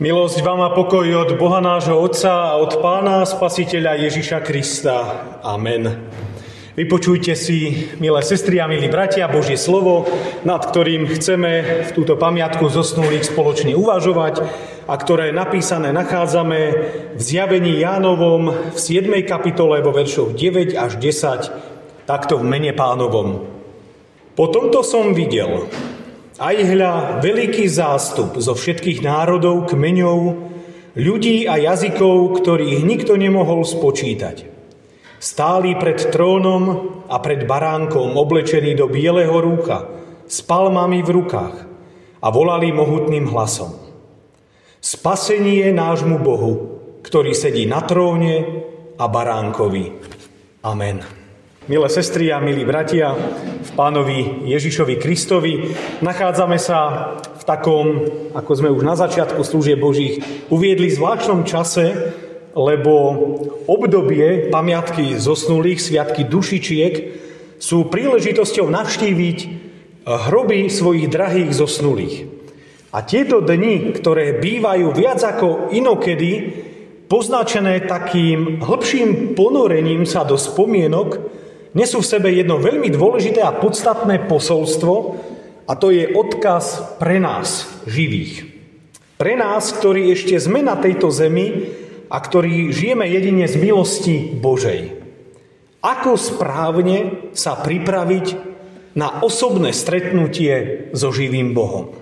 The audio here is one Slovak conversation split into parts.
Milosť vám a pokoj od Boha nášho Otca a od Pána Spasiteľa Ježiša Krista. Amen. Vypočujte si, milé sestry a milí bratia, Božie slovo, nad ktorým chceme v túto pamiatku zosnulých spoločne uvažovať a ktoré napísané nachádzame v Zjavení Jánovom v 7. kapitole vo veršoch 9 až 10, takto v mene Pánovom. Po tomto som videl, aj hľa, veľký zástup zo všetkých národov, kmeňov, ľudí a jazykov, ktorých nikto nemohol spočítať. Stáli pred trónom a pred baránkom, oblečení do bieleho rúcha, s palmami v rukách a volali mohutným hlasom. Spasenie nášmu Bohu, ktorý sedí na tróne a baránkovi. Amen. Milé sestry a milí bratia, v Pánovi Ježišovi Kristovi nachádzame sa v takom, ako sme už na začiatku služieb Božích uviedli, zvláštnom čase, lebo obdobie pamiatky zosnulých, sviatky dušičiek, sú príležitosťou navštíviť hroby svojich drahých zosnulých. A tieto dni, ktoré bývajú viac ako inokedy poznačené takým hlbším ponorením sa do spomienok, nesú v sebe jedno veľmi dôležité a podstatné posolstvo, a to je odkaz pre nás, živých. Pre nás, ktorí ešte sme na tejto zemi a ktorí žijeme jedine z milosti Božej. Ako správne sa pripraviť na osobné stretnutie so živým Bohom.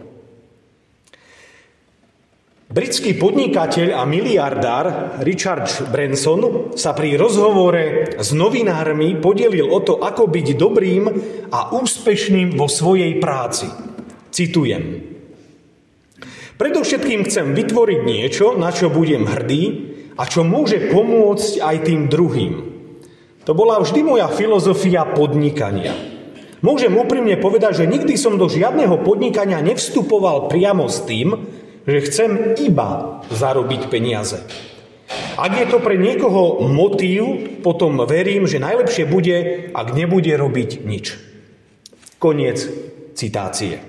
Britský podnikateľ a miliardár Richard Branson sa pri rozhovore s novinármi podelil o to, ako byť dobrým a úspešným vo svojej práci. Citujem. Predovšetkým chcem vytvoriť niečo, na čo budem hrdý a čo môže pomôcť aj tým druhým. To bola vždy moja filozofia podnikania. Môžem úprimne povedať, že nikdy som do žiadneho podnikania nevstupoval priamo s tým, že chcem iba zarobiť peniaze. Ak je to pre niekoho motív, potom verím, že najlepšie bude, ak nebude robiť nič. Koniec citácie.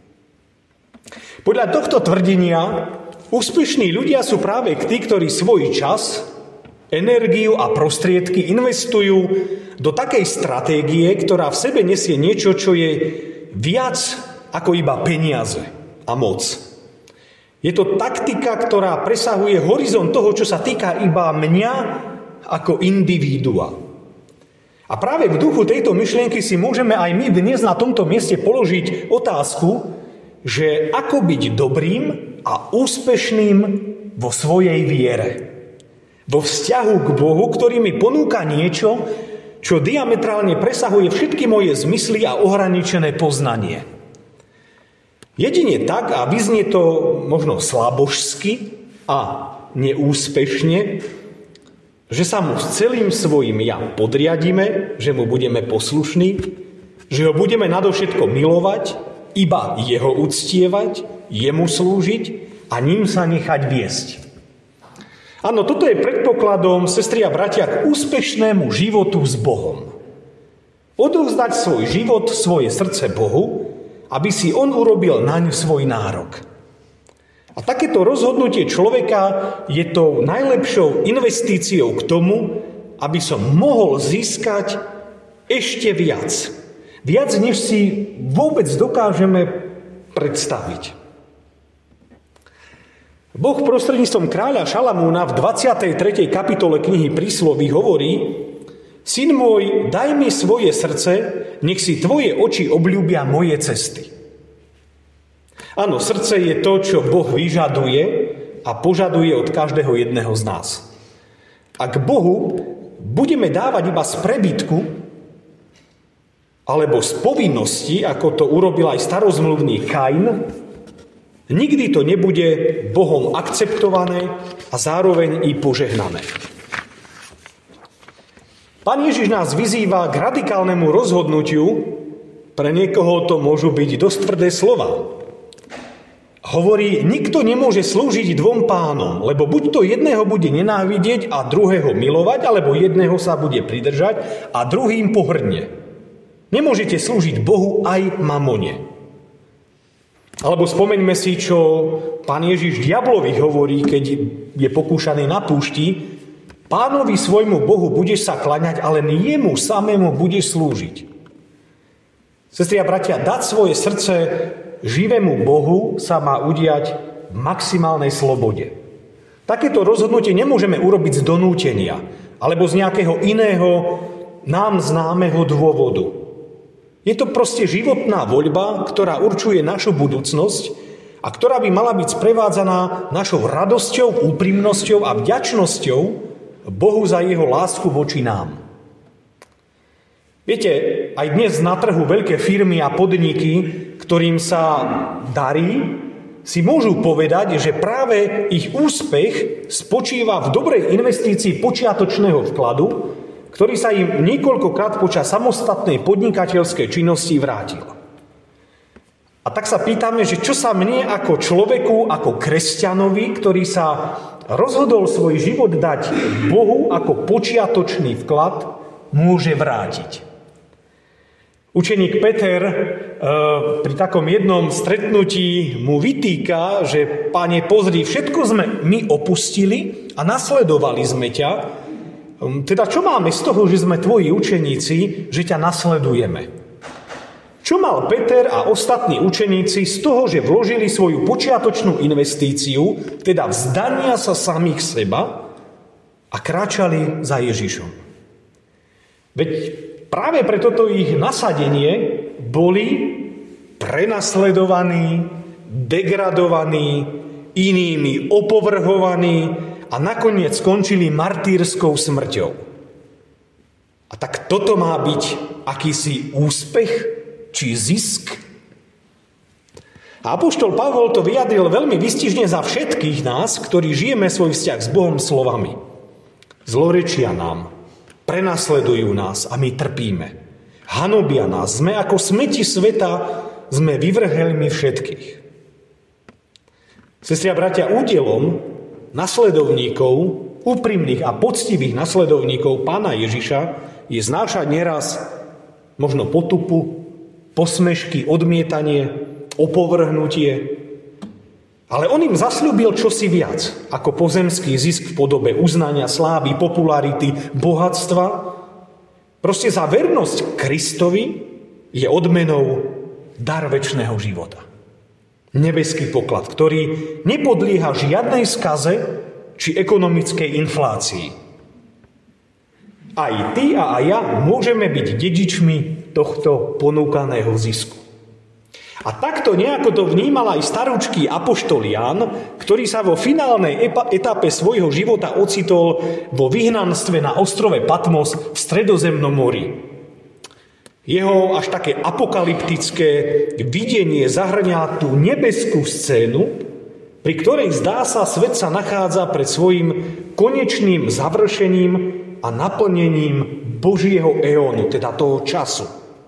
Podľa tohto tvrdenia úspešní ľudia sú práve tí, ktorí svoj čas, energiu a prostriedky investujú do takej stratégie, ktorá v sebe nesie niečo, čo je viac ako iba peniaze a moc. Je to taktika, ktorá presahuje horizont toho, čo sa týka iba mňa ako individua. A práve v duchu tejto myšlienky si môžeme aj my dnes na tomto mieste položiť otázku, že ako byť dobrým a úspešným vo svojej viere. Vo vzťahu k Bohu, ktorý mi ponúka niečo, čo diametrálne presahuje všetky moje zmysly a ohraničené poznanie. Jedine tak, a vyznie to možno slabožsky a neúspešne, že sa mu s celým svojím ja podriadíme, že mu budeme poslušní, že ho budeme nadovšetko milovať, iba jeho uctievať, jemu slúžiť a ním sa nechať viesť. Áno, toto je predpokladom, sestry a bratia, k úspešnému životu s Bohom. Odovzdať svoj život, svoje srdce Bohu, aby si on urobil naň svoj nárok. A takéto rozhodnutie človeka je tou najlepšou investíciou k tomu, aby som mohol získať ešte viac. Viac, než si vôbec dokážeme predstaviť. Boh prostredníctvom kráľa Šalamúna v 23. kapitole knihy Prísloví hovorí: Syn môj, daj mi svoje srdce, nech si tvoje oči obľúbia moje cesty. Áno, srdce je to, čo Boh vyžaduje a požaduje od každého jedného z nás. Ak Bohu budeme dávať iba z prebytku alebo z povinnosti, ako to urobil aj starozmluvný Kain, nikdy to nebude Bohom akceptované a zároveň i požehnané. Pán Ježiš nás vyzýva k radikálnemu rozhodnutiu, pre niekoho to môžu byť dosť tvrdé slova. Hovorí, nikto nemôže slúžiť dvom pánom, lebo buď to jedného bude nenávidieť a druhého milovať, alebo jedného sa bude pridržať a druhým pohrdne. Nemôžete slúžiť Bohu aj mamone. Alebo spomeňme si, čo Pán Ježiš diablovi hovorí, keď je pokúšaný na púšti: Pánovi svojmu Bohu budeš sa klaňať, ale jemu samému budeš slúžiť. Sestri a bratia, dať svoje srdce živému Bohu sa má udiať v maximálnej slobode. Takéto rozhodnutie nemôžeme urobiť z donútenia alebo z nejakého iného nám známeho dôvodu. Je to proste životná voľba, ktorá určuje našu budúcnosť a ktorá by mala byť sprevádzaná našou radosťou, úprimnosťou a vďačnosťou Bohu za jeho lásku voči nám. Viete, aj dnes na trhu veľké firmy a podniky, ktorým sa darí, si môžu povedať, že práve ich úspech spočíva v dobrej investícii počiatočného vkladu, ktorý sa im niekoľkokrát počas samostatnej podnikateľskej činnosti vrátil. A tak sa pýtame, že čo sa mne ako človeku, ako kresťanovi, ktorý sa rozhodol svoj život dať Bohu ako počiatočný vklad, môže vrátiť. Učeník Peter pri takom jednom stretnutí mu vytýka, že Pane, pozri, všetko sme my opustili a nasledovali sme ťa. Teda čo máme z toho, že sme tvoji učeníci, že ťa nasledujeme? Čo mal Peter a ostatní učeníci z toho, že vložili svoju počiatočnú investíciu, teda vzdania sa samých seba a kráčali za Ježišom? Veď práve pre toto ich nasadenie boli prenasledovaní, degradovaní, inými opovrhovaní a nakoniec skončili martýrskou smrťou. A tak toto má byť akýsi úspech či zisk? A apoštol Pavol to vyjadril veľmi výstižne za všetkých nás, ktorí žijeme svoj vzťah s Bohom slovami. Zlorečia nám, prenasledujú nás a my trpíme. Hanobia nás, sme ako smeti sveta, sme vyvrhelmi všetkých. Sestri a bratia, údelom nasledovníkov, úprimných a poctivých nasledovníkov Pána Ježiša je znášať neraz možno potupu, posmešky, odmietanie, opovrhnutie. Ale on im zasľúbil čosi viac ako pozemský zisk v podobe uznania, slávy, popularity, bohatstva. Proste za vernosť Kristovi je odmenou dar večného života. Nebeský poklad, ktorý nepodlieha žiadnej skaze či ekonomickej inflácii. Aj ty a aj ja môžeme byť dedičmi tohto ponúkaného zisku. A takto nejako to vnímal aj starúčký apoštol Ján, ktorý sa vo finálnej etape svojho života ocitol vo vyhnanstve na ostrove Patmos v Stredozemnom mori. Jeho až také apokalyptické videnie zahŕňa tú nebeskú scénu, pri ktorej zdá sa, svet sa nachádza pred svojim konečným završením a naplnením Božieho eónu, teda toho času.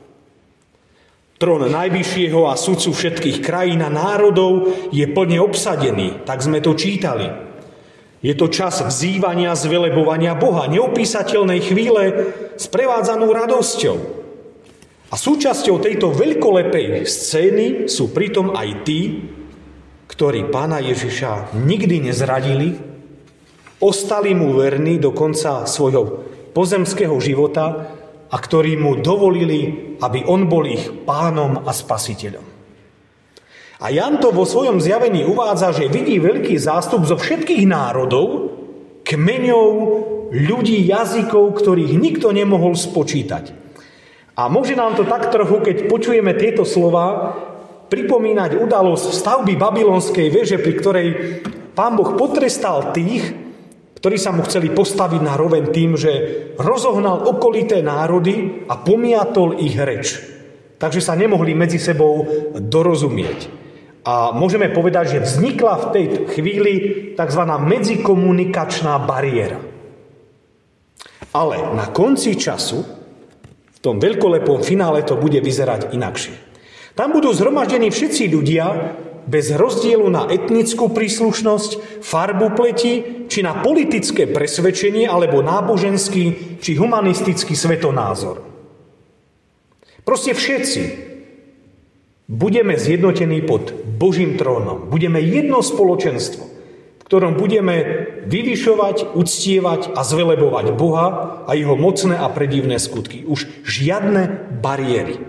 Trón najvyššieho a sudcu všetkých krajín a národov je plne obsadený, tak sme to čítali. Je to čas vzývania, zvelebovania Boha, neopísateľnej chvíle sprevádzanú radosťou. A súčasťou tejto veľkolepej scény sú pritom aj tí, ktorí Pána Ježiša nikdy nezradili, ostali mu verní do konca svojho pozemského života a ktorí mu dovolili, aby on bol ich pánom a spasiteľom. A Ján to vo svojom zjavení uvádza, že vidí veľký zástup zo všetkých národov, kmeňov, ľudí, jazykov, ktorých nikto nemohol spočítať. A môže nám to tak trochu, keď počujeme tieto slova, pripomínať udalosť stavby babylonskej veže, pri ktorej Pán Boh potrestal tých, ktorí sa mu chceli postaviť na roveň tým, že rozohnal okolité národy a pomiatol ich reč. Takže sa nemohli medzi sebou dorozumieť. A môžeme povedať, že vznikla v tej chvíli tzv. Medzikomunikačná bariéra. Ale na konci času, v tom veľkolepom finále, to bude vyzerať inakšie. Tam budú zhromaždení všetci ľudia, bez rozdielu na etnickú príslušnosť, farbu pleti, či na politické presvedčenie, alebo náboženský, či humanistický svetonázor. Proste všetci budeme zjednotení pod Božím trónom. Budeme jedno spoločenstvo, v ktorom budeme vyvyšovať, uctievať a zvelebovať Boha a jeho mocné a predivné skutky. Už žiadne bariéry.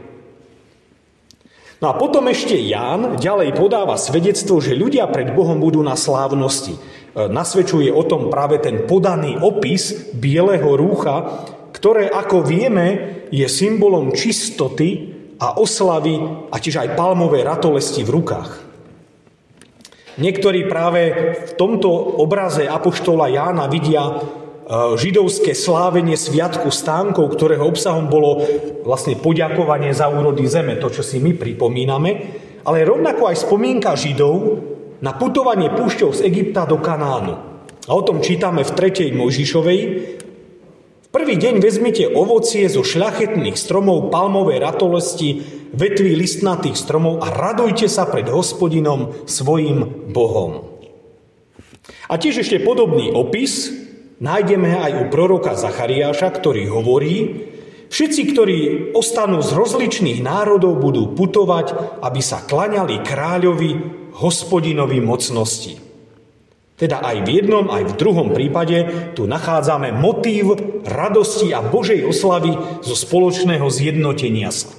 No a potom ešte Ján ďalej podáva svedectvo, že ľudia pred Bohom budú na slávnosti. Nasvedčuje o tom práve ten podaný opis bieleho rúcha, ktoré, ako vieme, je symbolom čistoty a oslavy a tiež aj palmové ratolesti v rukách. Niektorí práve v tomto obraze apoštola Jána vidia židovské slávenie sviatku stánkov, ktorého obsahom bolo vlastne poďakovanie za úrody zeme, to, čo si my pripomíname, ale rovnako aj spomienka Židov na putovanie púšťou z Egypta do Kanánu. A o tom čítame v 3. Mojžišovej. V prvý deň vezmite ovocie zo šľachetných stromov, palmové ratolesti, vetví listnatých stromov a radujte sa pred Hospodinom svojim Bohom. A tiež ešte podobný opis nájdeme aj u proroka Zachariáša, ktorý hovorí: všetci, ktorí ostanú z rozličných národov, budú putovať, aby sa klaňali kráľovi, Hospodinovi mocnosti. Teda aj v jednom, aj v druhom prípade tu nachádzame motív radosti a Božej oslavy zo spoločného zjednotenia sa.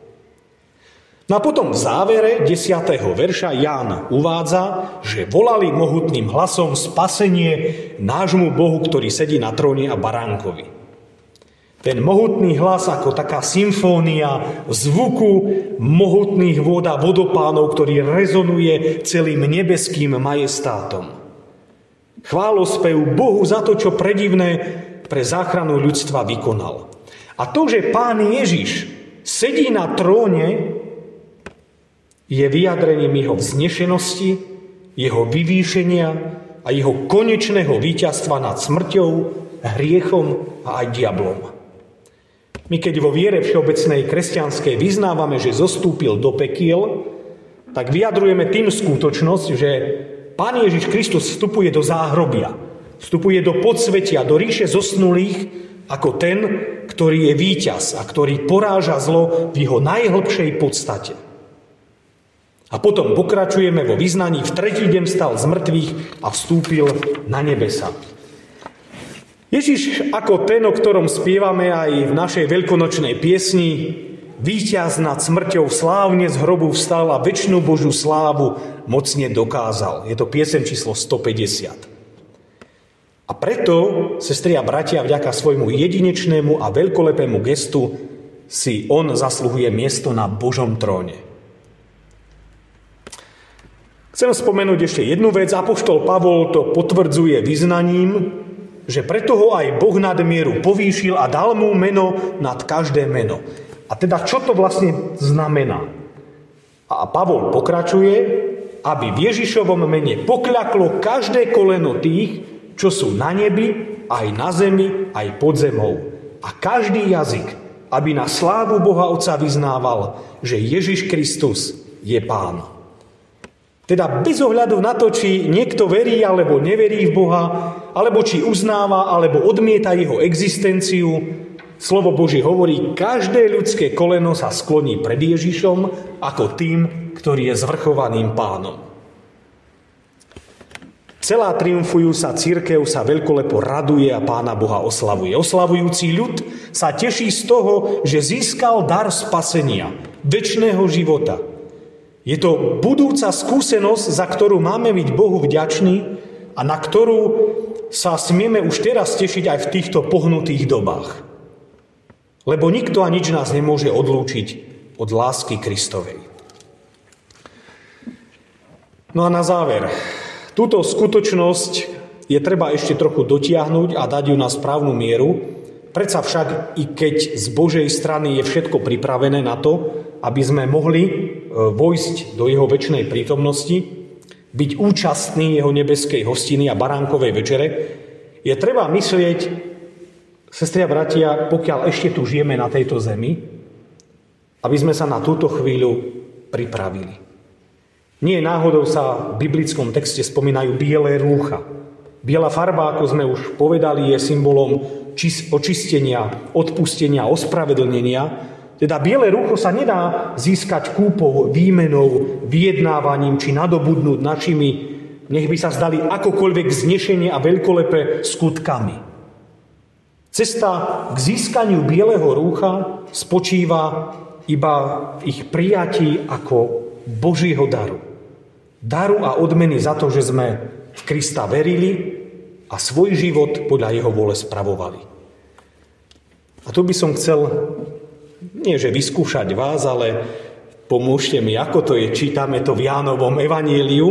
No a potom v závere 10. verša Ján uvádza, že volali mohutným hlasom spasenie nášmu Bohu, ktorý sedí na tróne a baránkovi. Ten mohutný hlas ako taká symfónia zvuku mohutných vôd a vodopánov, ktorý rezonuje celým nebeským majestátom. Chválospev Bohu za to, čo predivné pre záchranu ľudstva vykonal. A to, že Pán Ježiš sedí na tróne, je vyjadrením jeho vznešenosti, jeho vyvýšenia a jeho konečného víťazstva nad smrťou, hriechom a aj diablom. My keď vo viere všeobecnej kresťanskej vyznávame, že zostúpil do pekiel, tak vyjadrujeme tým skutočnosť, že Pán Ježiš Kristus vstupuje do záhrobia, vstupuje do podsvetia, do ríše zosnulých ako ten, ktorý je víťaz a ktorý poráža zlo v jeho najhlbšej podstate. A potom pokračujeme vo vyznaní: v tretí deň vstal z mŕtvych a vstúpil na nebesa. Ježiš ako ten, o ktorom spievame aj v našej veľkonočnej piesni, víťaz nad smrťou slávne z hrobu vstal a večnú Božiu slávu mocne dokázal. Je to pieseň číslo 150. A preto, sestri a bratia, vďaka svojmu jedinečnému a veľkolepému gestu si on zasluhuje miesto na Božom tróne. Chcem spomenúť ešte jednu vec. Apoštol Pavol to potvrdzuje vyznaním, že preto ho aj Boh nad mieru povýšil a dal mu meno nad každé meno. A teda čo to vlastne znamená? A Pavol pokračuje, aby v Ježišovom mene pokľaklo každé koleno tých, čo sú na nebi, aj na zemi, aj pod zemou. A každý jazyk, aby na slávu Boha Otca vyznával, že Ježiš Kristus je Pán. Teda bez ohľadu na to, či niekto verí alebo neverí v Boha, alebo či uznáva alebo odmieta jeho existenciu, slovo Božie hovorí, každé ľudské koleno sa skloní pred Ježišom ako tým, ktorý je zvrchovaným Pánom. Celá triumfujúca cirkev sa veľkolepo raduje a Pána Boha oslavuje. Oslavujúci ľud sa teší z toho, že získal dar spasenia, večného života. Je to budúca skúsenosť, za ktorú máme byť Bohu vďační a na ktorú sa smieme už teraz tešiť aj v týchto pohnutých dobách. Lebo nikto a nič nás nemôže odlúčiť od lásky Kristovej. No a na záver, túto skutočnosť je treba ešte trochu dotiahnuť a dať ju na správnu mieru. Predsa však, i keď z Božej strany je všetko pripravené na to, aby sme mohli vojsť do jeho večnej prítomnosti, byť účastný jeho nebeskej hostiny a baránkovej večere, je treba myslieť, sestri a bratia, pokiaľ ešte tu žijeme na tejto zemi, aby sme sa na túto chvíľu pripravili. Nie náhodou sa v biblickom texte spomínajú biele rúcha. Biela farba, ako sme už povedali, je symbolom očistenia, odpustenia, ospravedlnenia, Teda biele rúcho sa nedá získať kúpou, výmenou, vyjednávaním či nadobudnúť našimi, nech by sa zdali akokoľvek vznešenie a veľkolepé skutkami. Cesta k získaniu bieleho rúcha spočíva iba v ich prijatí ako Božieho daru. Daru a odmeny za to, že sme v Krista verili a svoj život podľa jeho vôle spravovali. A tu by som chcel, nie že vyskúšať vás, ale pomôžte mi, ako to je, čítame to v Jánovom evanjeliu,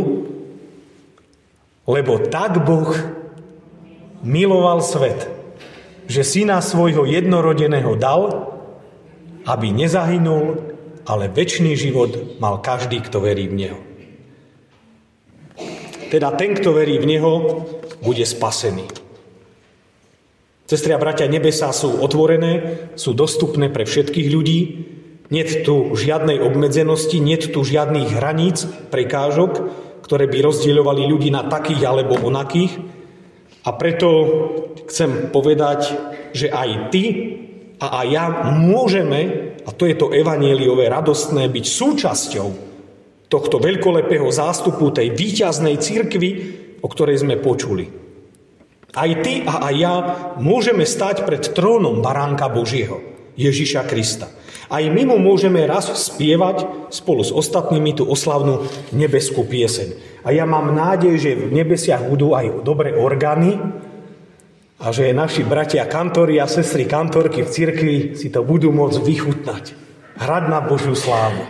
lebo tak Boh miloval svet, že syna svojho jednorodeného dal, aby nezahynul, ale večný život mal každý, kto verí v Neho. Teda ten, kto verí v Neho, bude spasený. Sestri a bratia, nebesá sú otvorené, sú dostupné pre všetkých ľudí. Niet tu žiadnej obmedzenosti, niet tu žiadnych hraníc, prekážok, ktoré by rozdieľovali ľudí na takých alebo onakých. A preto chcem povedať, že aj ty a aj ja môžeme, a to je to evanjeliové radostné, byť súčasťou tohto veľkolepého zástupu, tej víťaznej cirkvi, o ktorej sme počuli. Aj ty a aj ja môžeme stať pred trónom Baránka Božieho, Ježiša Krista. Aj my mu môžeme raz spievať spolu s ostatnými tú oslavnú nebeskú pieseň. A ja mám nádej, že v nebesiach budú aj dobré orgány a že naši bratia kantori a sestry kantorky v cirkvi si to budú môcť vychutnať. Hrať na Božiu slávu.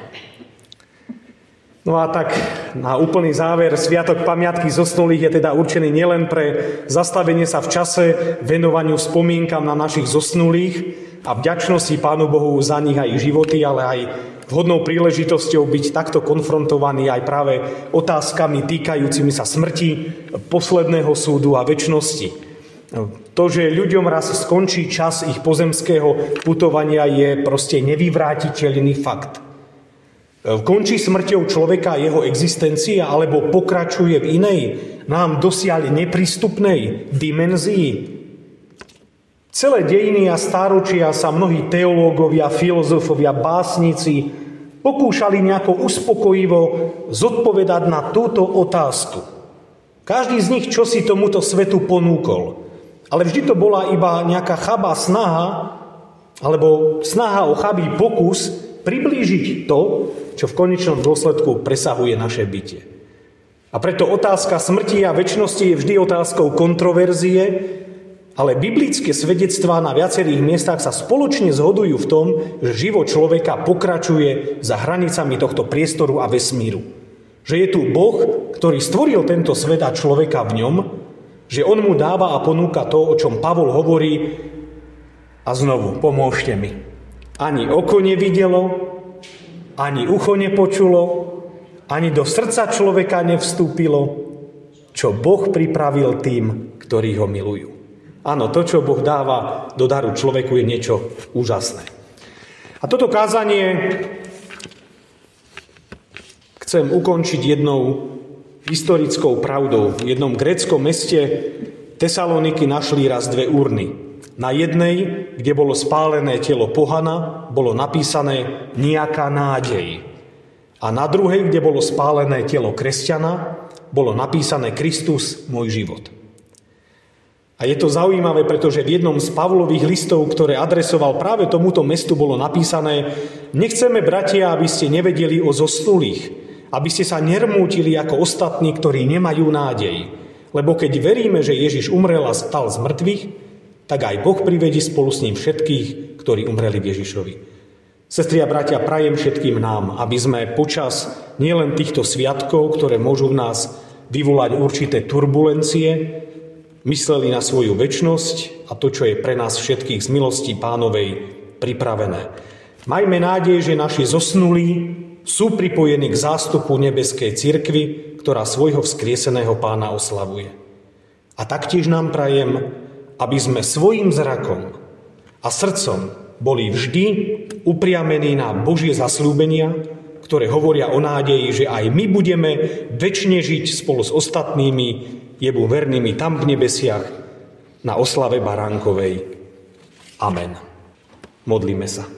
No a tak na úplný záver, Sviatok pamiatky zosnulých je teda určený nielen pre zastavenie sa v čase, venovaniu spomienkam na našich zosnulých a vďačnosti Pánu Bohu za nich a ich životy, ale aj vhodnou príležitosťou byť takto konfrontovaný aj práve otázkami týkajúcimi sa smrti, posledného súdu a večnosti. To, že ľuďom raz skončí čas ich pozemského putovania, je proste nevyvrátiteľný fakt. Končí smrťou človeka jeho existencia alebo pokračuje v inej, nám dosiaľ neprístupnej dimenzii. Celé dejiny a stáročia sa mnohí teológovia, filozofovia, básnici pokúšali nejako uspokojivo zodpovedať na túto otázku. Každý z nich čosi tomuto svetu ponúkol. Ale vždy to bola iba nejaká chabá snaha, alebo snaha o chabý pokus priblížiť to, čo v konečnom dôsledku presahuje naše bytie. A preto otázka smrti a večnosti je vždy otázkou kontroverzie, ale biblické svedectvá na viacerých miestach sa spoločne zhodujú v tom, že život človeka pokračuje za hranicami tohto priestoru a vesmíru. Že je tu Boh, ktorý stvoril tento svet a človeka v ňom, že on mu dáva a ponúka to, o čom Pavol hovorí, a znovu, pomôžte mi. Ani oko nevidelo, ani ucho nepočulo, ani do srdca človeka nevstúpilo, čo Boh pripravil tým, ktorí ho milujú. Áno, to, čo Boh dáva do daru človeku, je niečo úžasné. A toto kázanie chcem ukončiť jednou historickou pravdou. V jednom gréckom meste Tesaloniky našli raz dve urny. Na jednej, kde bolo spálené telo pohana, bolo napísané nejaká nádej. A na druhej, kde bolo spálené telo kresťana, bolo napísané Kristus, môj život. A je to zaujímavé, pretože v jednom z Pavlových listov, ktoré adresoval práve tomuto mestu, bolo napísané: nechceme, bratia, aby ste nevedeli o zosnulých, aby ste sa nermútili ako ostatní, ktorí nemajú nádej. Lebo keď veríme, že Ježiš umrel a stal z mŕtvych, tak aj Boh privedí spolu s ním všetkých, ktorí umreli v Ježišovi. Sestri a bratia, prajem všetkým nám, aby sme počas nielen týchto sviatkov, ktoré môžu v nás vyvolať určité turbulencie, mysleli na svoju večnosť a to, čo je pre nás všetkých z milosti Pánovej pripravené. Majme nádej, že naši zosnulí sú pripojení k zástupu nebeskej cirkvi, ktorá svojho vzkrieseného Pána oslavuje. A taktiež nám prajem, aby sme svojím zrakom a srdcom boli vždy upriamení na Božie zasľúbenia, ktoré hovoria o nádeji, že aj my budeme večne žiť spolu s ostatnými Jebu vernými tam v nebesiach na oslave Baránkovej. Amen. Modlíme sa.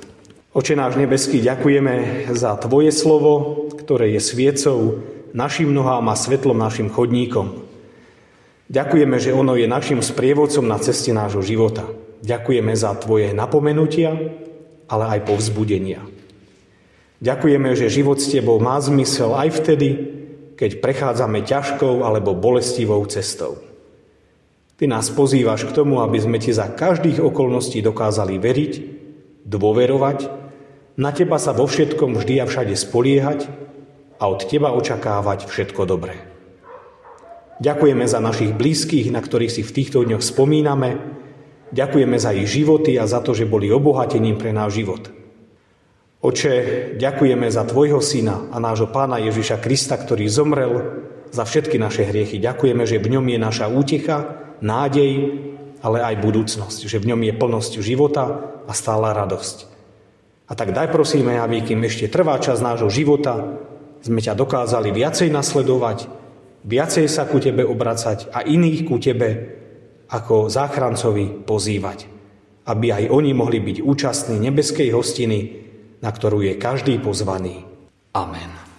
Oče náš nebeský, ďakujeme za Tvoje slovo, ktoré je sviecou našim nohám a svetlom našim chodníkom. Ďakujeme, že ono je našim sprievodcom na ceste nášho života. Ďakujeme za Tvoje napomenutia, ale aj povzbudenia. Ďakujeme, že život s Tebou má zmysel aj vtedy, keď prechádzame ťažkou alebo bolestivou cestou. Ty nás pozývaš k tomu, aby sme Ti za každých okolností dokázali veriť, dôverovať, na Teba sa vo všetkom vždy a všade spoliehať a od Teba očakávať všetko dobré. Ďakujeme za našich blízkych, na ktorých si v týchto dňoch spomíname. Ďakujeme za ich životy a za to, že boli obohatením pre náš život. Oče, ďakujeme za Tvojho Syna a nášho Pána Ježiša Krista, ktorý zomrel za všetky naše hriechy. Ďakujeme, že v ňom je naša útecha, nádej, ale aj budúcnosť. Že v ňom je plnosť života a stála radosť. A tak daj prosíme, aby kým ešte trvá čas nášho života, sme ťa dokázali viacej nasledovať, viacej sa ku Tebe obracať a iných ku Tebe ako záchrancovi pozývať. Aby aj oni mohli byť účastní nebeskej hostiny, na ktorú je každý pozvaný. Amen.